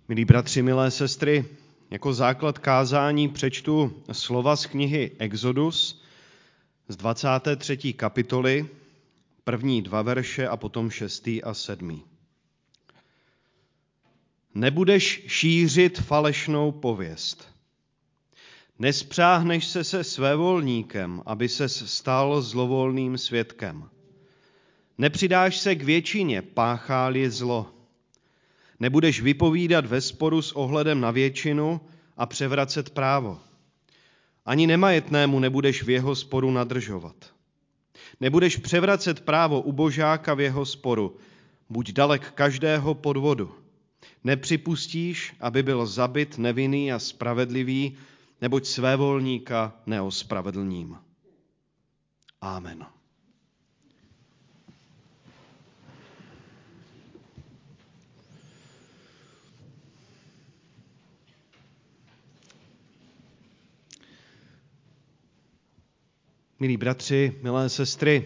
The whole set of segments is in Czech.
Milí bratři, milé sestry, jako základ kázání přečtu slova z knihy Exodus z 23. kapitoly, první 2 verše a potom 6. a 7. Nebudeš šířit falešnou pověst. Nespřáhneš se svévolníkem, aby ses stal zlovolným svědkem. Nepřidáš se k většině, páchá-li zlo. Nebudeš vypovídat ve sporu s ohledem na většinu a převracet právo. Ani nemajetnému nebudeš v jeho sporu nadržovat. Nebudeš převracet právo ubožáka v jeho sporu. Buď dalek každého podvodu. Nepřipustíš, aby byl zabit nevinný a spravedlivý, neboť svévolníka neospravedlním. Amen. Milí bratři, milé sestry,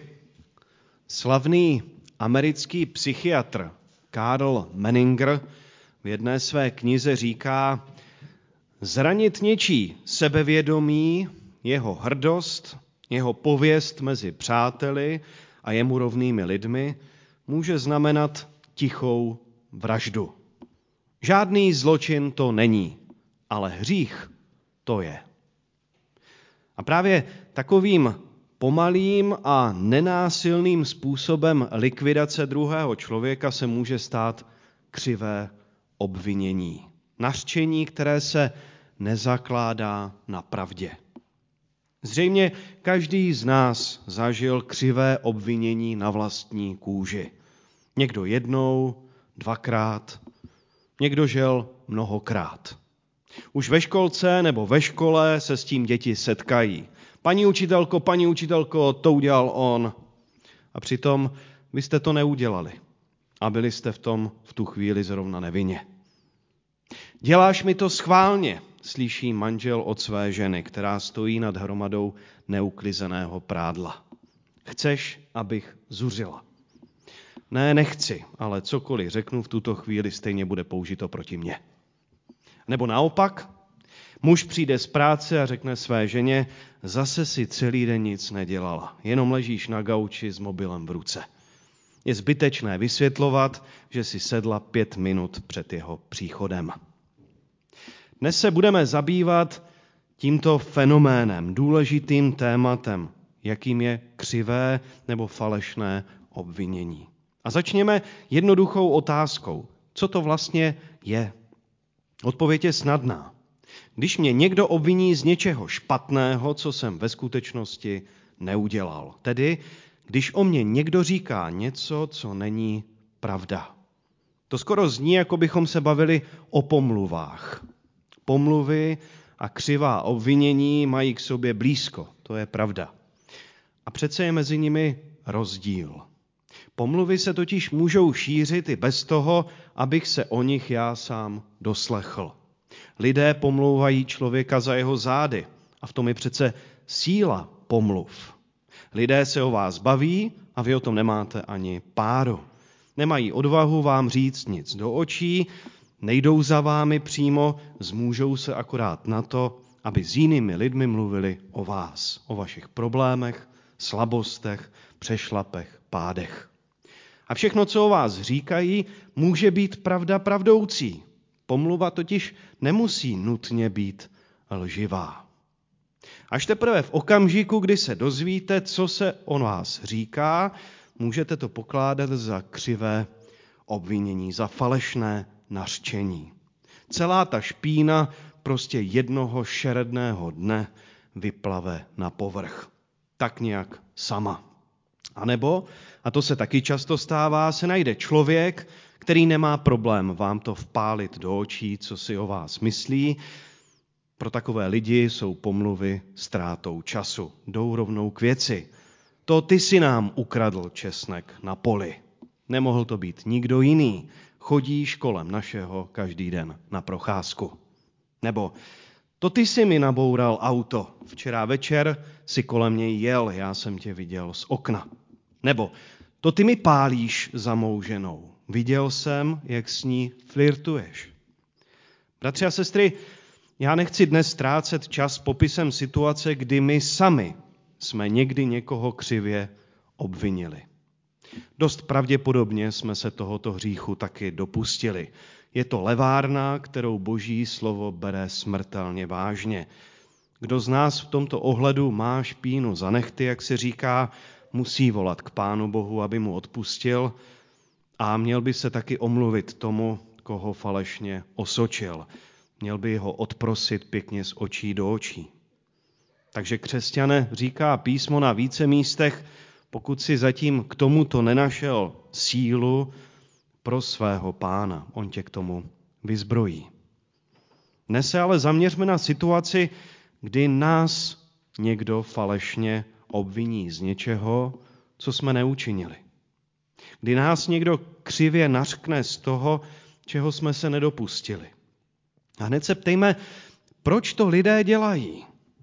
slavný americký psychiatr Karl Menninger v jedné své knize říká: zranit něčí sebevědomí, jeho hrdost, jeho pověst mezi přáteli a jemu rovnými lidmi může znamenat tichou vraždu. Žádný zločin to není, ale hřích to je. A právě takovým pomalým a nenásilným způsobem likvidace druhého člověka se může stát křivé obvinění. Nařčení, které se nezakládá na pravdě. Zřejmě každý z nás zažil křivé obvinění na vlastní kůži. Někdo jednou, dvakrát, někdo žel mnohokrát. Už ve školce nebo ve škole se s tím děti setkají. Paní učitelko, to udělal on. A přitom vy jste to neudělali. A byli jste v tu chvíli zrovna nevinně. Děláš mi to schválně, slyší manžel od své ženy, která stojí nad hromadou neuklizeného prádla. Chceš, abych zuřila? Ne, nechci, ale cokoliv řeknu v tuto chvíli stejně bude použito proti mně. Nebo naopak, muž přijde z práce a řekne své ženě: zase si celý den nic nedělala, jenom ležíš na gauči s mobilem v ruce. Je zbytečné vysvětlovat, že si sedla 5 minut před jeho příchodem. Dnes se budeme zabývat tímto fenoménem, důležitým tématem, jakým je křivé nebo falešné obvinění. A začněme jednoduchou otázkou. Co to vlastně je? Odpověď je snadná. Když mě někdo obviní z něčeho špatného, co jsem ve skutečnosti neudělal. Tedy, když o mě někdo říká něco, co není pravda. To skoro zní, jako bychom se bavili o pomluvách. Pomluvy a křivá obvinění mají k sobě blízko, to je pravda. A přece je mezi nimi rozdíl. Pomluvy se totiž můžou šířit i bez toho, abych se o nich já sám doslechl. Lidé pomlouvají člověka za jeho zády a v tom je přece síla pomluv. Lidé se o vás baví a vy o tom nemáte ani páru. Nemají odvahu vám říct nic do očí, nejdou za vámi přímo, zmůžou se akorát na to, aby s jinými lidmi mluvili o vás, o vašich problémech, slabostech, přešlapech, pádech. A všechno, co o vás říkají, může být pravda pravdoucí. Pomluva totiž nemusí nutně být lživá. Až teprve v okamžiku, kdy se dozvíte, co se o vás říká, můžete to pokládat za křivé obvinění, za falešné nařčení. Celá ta špína prostě jednoho šeredného dne vyplave na povrch. Tak nějak sama. A nebo, a to se taky často stává, se najde člověk, který nemá problém vám to vpálit do očí, co si o vás myslí. Pro takové lidi jsou pomluvy ztrátou času. Jdou rovnou k věci. To ty si nám ukradl česnek na poli. Nemohl to být nikdo jiný. Chodíš kolem našeho každý den na procházku. Nebo to ty si mi naboural auto. Včera večer si kolem něj jel, já jsem tě viděl z okna. Nebo to ty mi pálíš za mou ženou. Viděl jsem, jak s ní flirtuješ. Bratři a sestry, já nechci dnes ztrácet čas popisem situace, kdy my sami jsme někdy někoho křivě obvinili. Dost pravděpodobně jsme se tohoto hříchu taky dopustili. Je to levárna, kterou Boží slovo bere smrtelně vážně. Kdo z nás v tomto ohledu má špínu za nehty, jak se říká, musí volat k Pánu Bohu, aby mu odpustil, a měl by se taky omluvit tomu, koho falešně osočil. Měl by ho odprosit pěkně z očí do očí. Takže křesťané, říká písmo na více místech, pokud si zatím k tomuto nenašel sílu, pro svého Pána, on tě k tomu vyzbrojí. Dnes se ale zaměřme na situaci, kdy nás někdo falešně obviní z něčeho, co jsme neučinili. Kdy nás někdo křivě nařkne z toho, čeho jsme se nedopustili. A hned se ptejme, proč to lidé dělají?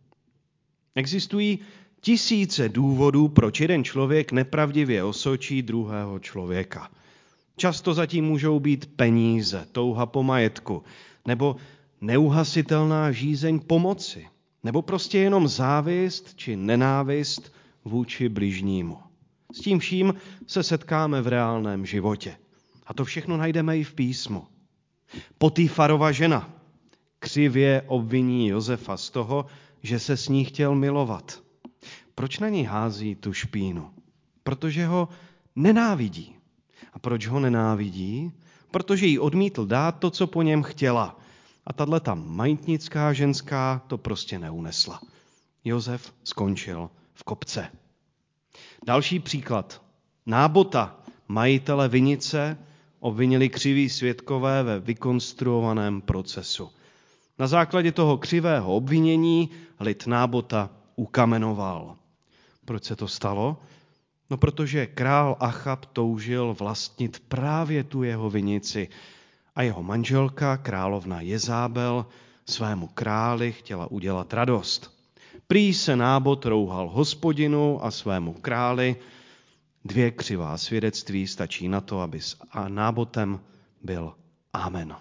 Existují tisíce důvodů, proč jeden člověk nepravdivě osočí druhého člověka. Často zatím můžou být peníze, touha po majetku, nebo neuhasitelná žízeň pomoci, nebo prostě jenom závist či nenávist vůči bližnímu. S tím vším se setkáme v reálném životě. A to všechno najdeme i v písmu. Potifarova žena křivě obviní Josefa z toho, že se s ní chtěl milovat. Proč na něj hází tu špínu? Protože ho nenávidí. A proč ho nenávidí? Protože jí odmítl dát to, co po něm chtěla. A tato majetnická ženská to prostě neunesla. Josef skončil v kopce. Další příklad. Nábota, majitele vinice, obvinili křiví svědkové ve vykonstruovaném procesu. Na základě toho křivého obvinění lid Nábota ukamenoval. Proč se to stalo? No, protože král Achab toužil vlastnit právě tu jeho vinici a jeho manželka, královna Jezábel, svému králi chtěla udělat radost. Prý se Nábot rouhal Hospodinu a svému králi. 2 křivá svědectví stačí na to, aby s Nábotem byl amen.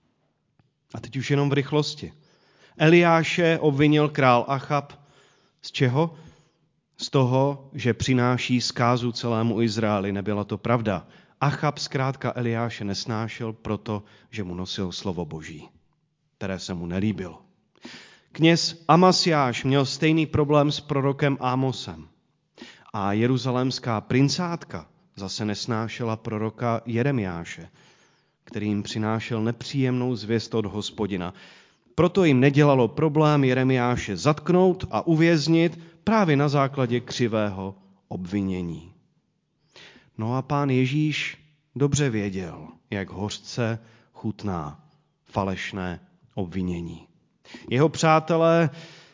A teď už jenom v rychlosti. Eliáše obvinil král Achab z čeho? Z toho, že přináší zkázu celému Izraeli. Nebyla to pravda. Achab zkrátka Eliáše nesnášel proto, že mu nosil slovo Boží, které se mu nelíbilo. Kněz Amasiáš měl stejný problém s prorokem Ámosem. A jeruzalémská princátka zase nesnášela proroka Jeremiáše, který jim přinášel nepříjemnou zvěst od Hospodina. Proto jim nedělalo problém Jeremiáše zatknout a uvěznit právě na základě křivého obvinění. No a Pán Ježíš dobře věděl, jak hořce chutná falešné obvinění. Jeho přátelé,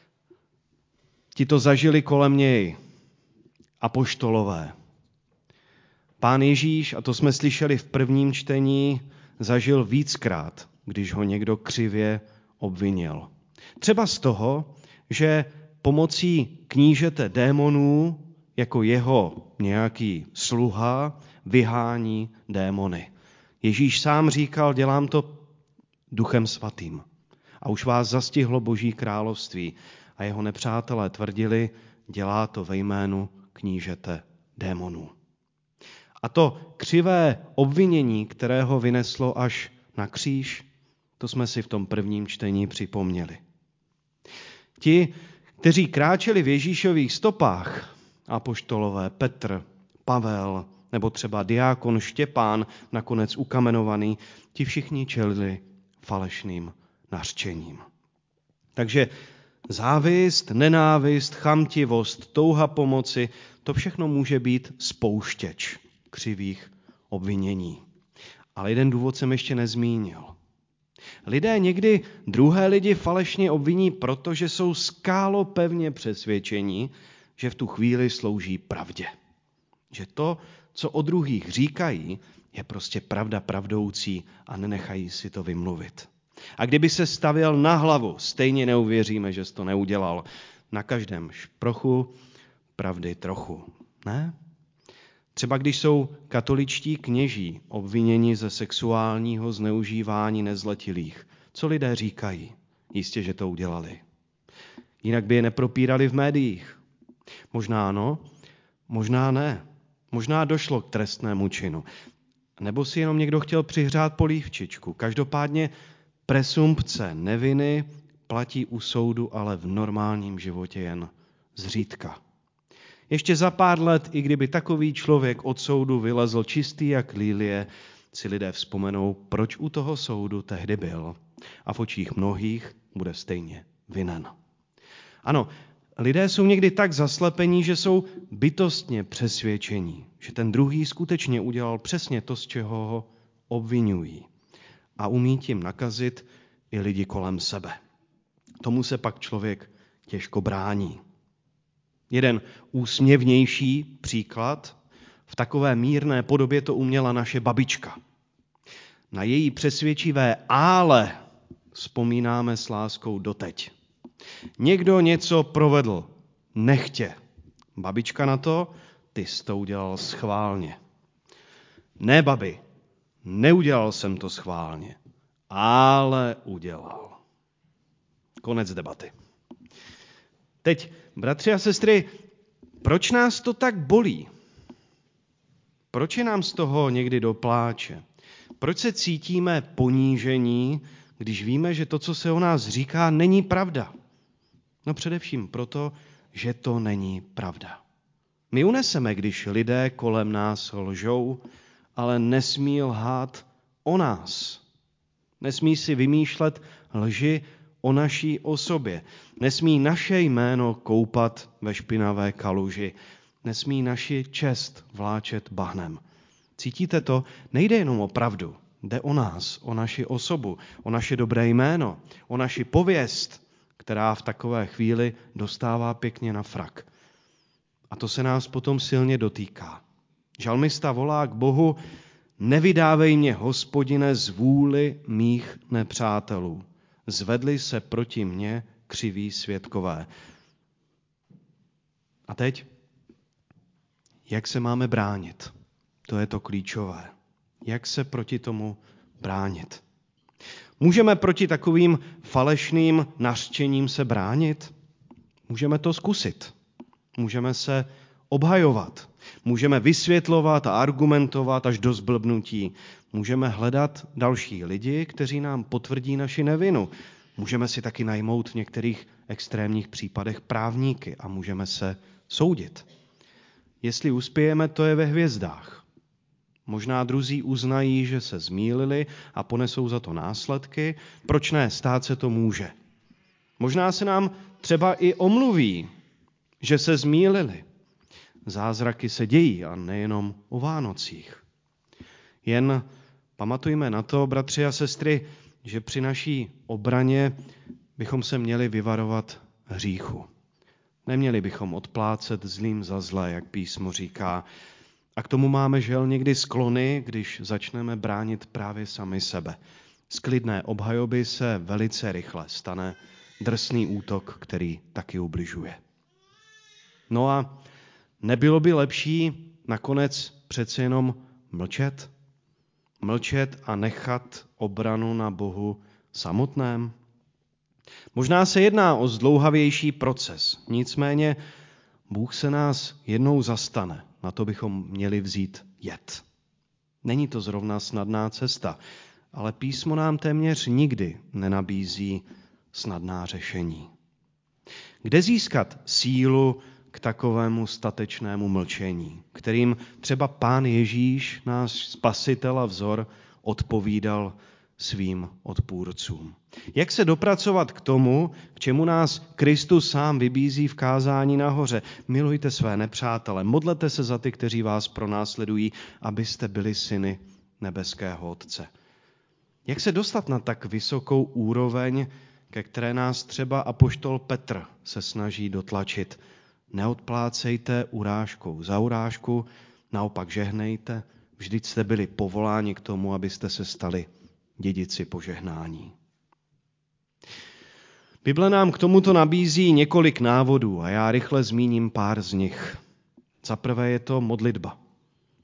ti to zažili kolem něj, apoštolové. Pán Ježíš, a to jsme slyšeli v prvním čtení, zažil víckrát, když ho někdo křivě obvinil. Třeba z toho, že pomocí knížete démonů jako jeho nějaký sluha vyhání démony. Ježíš sám říkal, dělám to Duchem Svatým. A už vás zastihlo Boží království. A jeho nepřátelé tvrdili, dělá to ve jménu knížete démonů. A to křivé obvinění, které ho vyneslo až na kříž, to jsme si v tom prvním čtení připomněli. Ti, kteří kráčeli v Ježíšových stopách, apoštolové Petr, Pavel nebo třeba diákon Štěpán, nakonec ukamenovaný, ti všichni čelili falešným nařčením. Takže závist, nenávist, chamtivost, touha pomoci, to všechno může být spouštěč křivých obvinění. Ale jeden důvod jsem ještě nezmínil. Lidé někdy druhé lidi falešně obviní, protože jsou skálopevně přesvědčení, že v tu chvíli slouží pravdě. Že to, co o druhých říkají, je prostě pravda pravdoucí a nenechají si to vymluvit. A kdyby se stavěl na hlavu, stejně neuvěříme, že jsi to neudělal. Na každém šprochu pravdy trochu. Ne? Třeba když jsou katoličtí kněží obviněni ze sexuálního zneužívání nezletilých. Co lidé říkají? Jistě, že to udělali. Jinak by je nepropírali v médiích. Možná ano, možná ne. Možná došlo k trestnému činu. Nebo si jenom někdo chtěl přihřát polívčičku. Každopádně presumpce neviny platí u soudu, ale v normálním životě jen zřídka. Ještě za pár let, i kdyby takový člověk od soudu vylezl čistý jak lilie, si lidé vzpomenou, proč u toho soudu tehdy byl. A v očích mnohých bude stejně vinen. Ano, lidé jsou někdy tak zaslepení, že jsou bytostně přesvědčení, že ten druhý skutečně udělal přesně to, z čeho ho obvinují. A umí tím nakazit i lidi kolem sebe. Tomu se pak člověk těžko brání. Jeden úsměvnější příklad, v takové mírné podobě to uměla naše babička. Na její přesvědčivé ale vzpomínáme s láskou doteď. Někdo něco provedl nechtě. Babička na to, ty jsi to udělal schválně. Ne, babi, neudělal jsem to schválně, ale udělal. Konec debaty. Teď, bratři a sestry, proč nás to tak bolí? Proč je nám z toho někdy do pláče? Proč se cítíme ponížení, když víme, že to, co se o nás říká, není pravda? No především proto, že to není pravda. My uneseme, když lidé kolem nás lžou, ale nesmí lhát o nás. Nesmí si vymýšlet lži o naší osobě. Nesmí naše jméno koupat ve špinavé kaluži. Nesmí naši čest vláčet bahnem. Cítíte to? Nejde jenom o pravdu. Jde o nás, o naši osobu, o naše dobré jméno, o naši pověst, která v takové chvíli dostává pěkně na frak. A to se nás potom silně dotýká. Žalmista volá k Bohu: nevydávej mě, Hospodine, z vůli mých nepřátelů. Zvedli se proti mně křiví svědkové. A teď? Jak se máme bránit? To je to klíčové. Jak se proti tomu bránit? Můžeme proti takovým falešným nařčením se bránit? Můžeme to zkusit. Můžeme se obhajovat. Můžeme vysvětlovat a argumentovat až do zblbnutí. Můžeme hledat další lidi, kteří nám potvrdí naši nevinu. Můžeme si taky najmout v některých extrémních případech právníky a můžeme se soudit. Jestli uspějeme, to je ve hvězdách. Možná druzí uznají, že se zmýlili a ponesou za to následky. Proč ne? Stát se to může. Možná se nám třeba i omluví, že se zmýlili. Zázraky se dějí a nejenom o Vánocích. Jen pamatujme na to, bratři a sestry, že při naší obraně bychom se měli vyvarovat hříchu. Neměli bychom odplácet zlým za zlé, jak písmo říká. A k tomu máme žel někdy sklony, když začneme bránit právě sami sebe. Z klidné obhajoby se velice rychle stane drsný útok, který taky ubližuje. No a nebylo by lepší nakonec přece jenom mlčet? Mlčet a nechat obranu na Bohu samotném? Možná se jedná o zdlouhavější proces, nicméně Bůh se nás jednou zastane, na to bychom měli vzít jed. Není to zrovna snadná cesta, ale písmo nám téměř nikdy nenabízí snadná řešení. Kde získat sílu k takovému statečnému mlčení, kterým třeba Pán Ježíš, náš spasitel a vzor, odpovídal svým odpůrcům? Jak se dopracovat k tomu, k čemu nás Kristus sám vybízí v kázání nahoře? Milujte své nepřátele, modlete se za ty, kteří vás pronásledují, abyste byli syny nebeského Otce. Jak se dostat na tak vysokou úroveň, ke které nás třeba apoštol Petr se snaží dotlačit? Neodplácejte urážkou za urážku, naopak žehnejte, vždyť jste byli povoláni k tomu, abyste se stali dědici požehnání. Bible nám k tomuto nabízí několik návodů a já rychle zmíním pár z nich. Za prvé je to modlitba.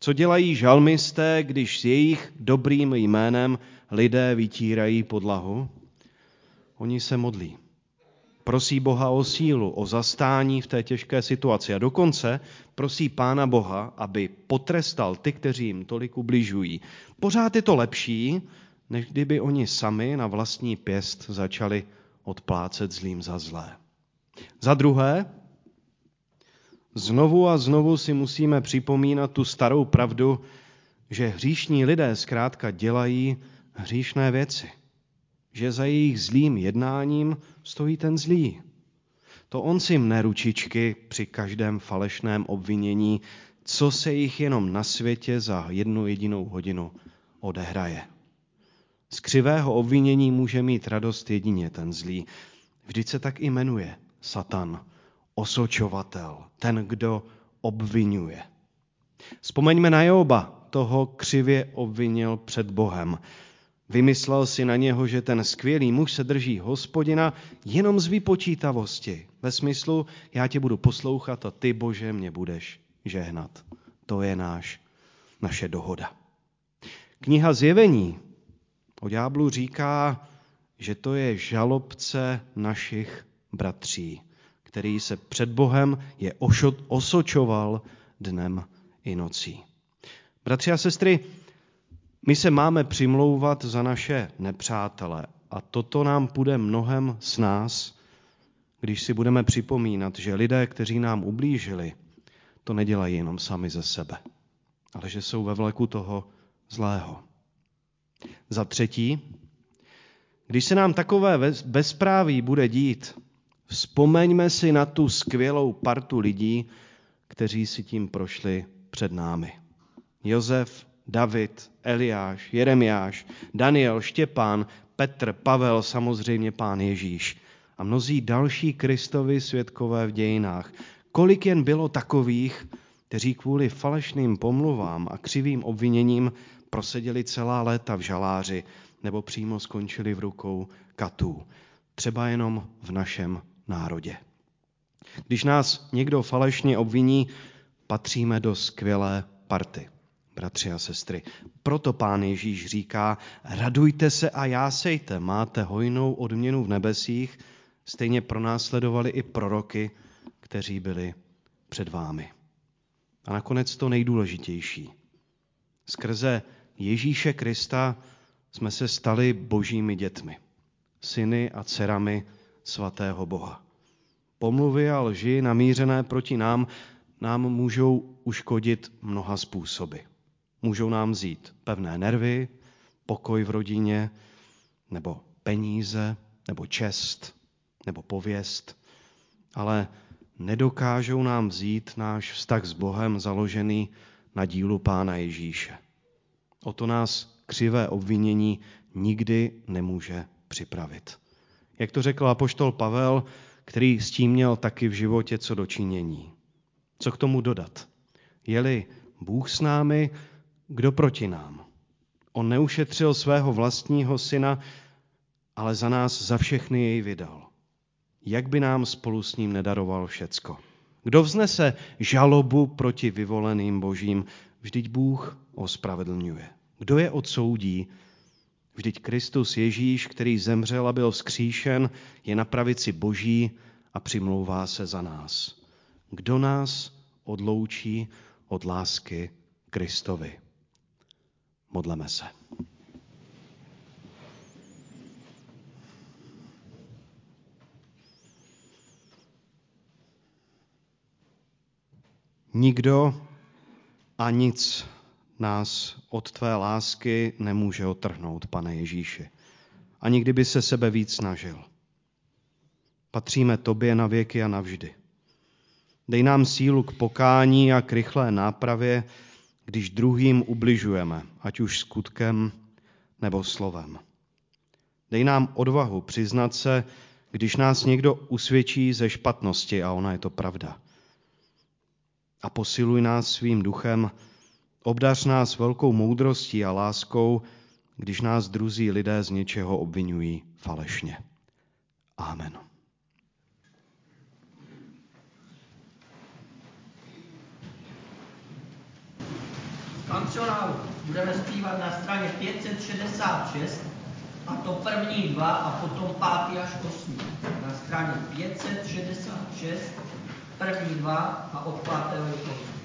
Co dělají žalmisté, když s jejich dobrým jménem lidé vytírají podlahu? Oni se modlí. Prosí Boha o sílu, o zastání v té těžké situaci a dokonce prosí Pána Boha, aby potrestal ty, kteří jim tolik ubližují. Pořád je to lepší, než kdyby oni sami na vlastní pěst začali odplácet zlým za zlé. Za druhé, znovu a znovu si musíme připomínat tu starou pravdu, že hříšní lidé zkrátka dělají hříšné věci. Že za jejich zlým jednáním stojí ten zlý. To on si mne ručičky při každém falešném obvinění, co se jich jenom na světě za 1 jedinou hodinu odehraje. Z křivého obvinění může mít radost jedině ten zlý. Vždyť se tak i jmenuje Satan, osočovatel, ten, kdo obvinuje. Vzpomeňme na Joba, toho křivě obvinil před Bohem. Vymyslel si na něho, že ten skvělý muž se drží Hospodina jenom z vypočítavosti. Ve smyslu, já tě budu poslouchat a ty, Bože, mě budeš žehnat. To je naše dohoda. Kniha Zjevení o ďáblu říká, že to je žalobce našich bratří, který se před Bohem je osočoval dnem i nocí. Bratři a sestry, my se máme přimlouvat za naše nepřátele a toto nám půjde mnohem s nás, když si budeme připomínat, že lidé, kteří nám ublížili, to nedělají jenom sami ze sebe, ale že jsou ve vleku toho zlého. Za třetí, když se nám takové bezpráví bude dít, vzpomeňme si na tu skvělou partu lidí, kteří si tím prošli před námi. Josef, David, Eliáš, Jeremiáš, Daniel, Štěpán, Petr, Pavel, samozřejmě Pán Ježíš a mnozí další Kristovi svědkové v dějinách. Kolik jen bylo takových, kteří kvůli falešným pomluvám a křivým obviněním proseděli celá léta v žaláři nebo přímo skončili v rukou katů. Třeba jenom v našem národě. Když nás někdo falešně obviní, patříme do skvělé party. Bratři a sestry, proto Pán Ježíš říká, radujte se a jásejte, máte hojnou odměnu v nebesích, stejně pronásledovali i proroky, kteří byli před vámi. A nakonec to nejdůležitější. Skrze Ježíše Krista jsme se stali božími dětmi, syny a dcerami svatého Boha. Pomluvy a lži namířené proti nám můžou uškodit mnoha způsoby. Můžou nám vzít pevné nervy, pokoj v rodině, nebo peníze, nebo čest, nebo pověst, ale nedokážou nám vzít náš vztah s Bohem založený na dílu Pána Ježíše. O to nás křivé obvinění nikdy nemůže připravit. Jak to řekl apoštol Pavel, který s tím měl taky v životě co do činění. Co k tomu dodat? Je-li Bůh s námi, kdo proti nám? On neušetřil svého vlastního syna, ale za nás za všechny jej vydal. Jak by nám spolu s ním nedaroval všecko? Kdo vznese žalobu proti vyvoleným božím? Vždyť Bůh ospravedlňuje. Kdo je odsoudí? Vždyť Kristus Ježíš, který zemřel a byl vzkříšen, je na pravici Boží a přimlouvá se za nás. Kdo nás odloučí od lásky Kristovi? Modleme se. Nikdo a nic nás od tvé lásky nemůže odtrhnout, Pane Ježíši. Ani kdyby se sebe víc snažil. Patříme tobě na věky a navždy. Dej nám sílu k pokání a k rychlé nápravě, když druhým ubližujeme, ať už skutkem nebo slovem. Dej nám odvahu přiznat se, když nás někdo usvědčí ze špatnosti, a ona je to pravda. A posiluj nás svým duchem, obdař nás velkou moudrostí a láskou, když nás druzí lidé z něčeho obvinují falešně. Amen. Kancionálu budeme zpívat na straně 566, a to první dva a potom 5. až 8. Na straně 566, první dva a od 5. do 8.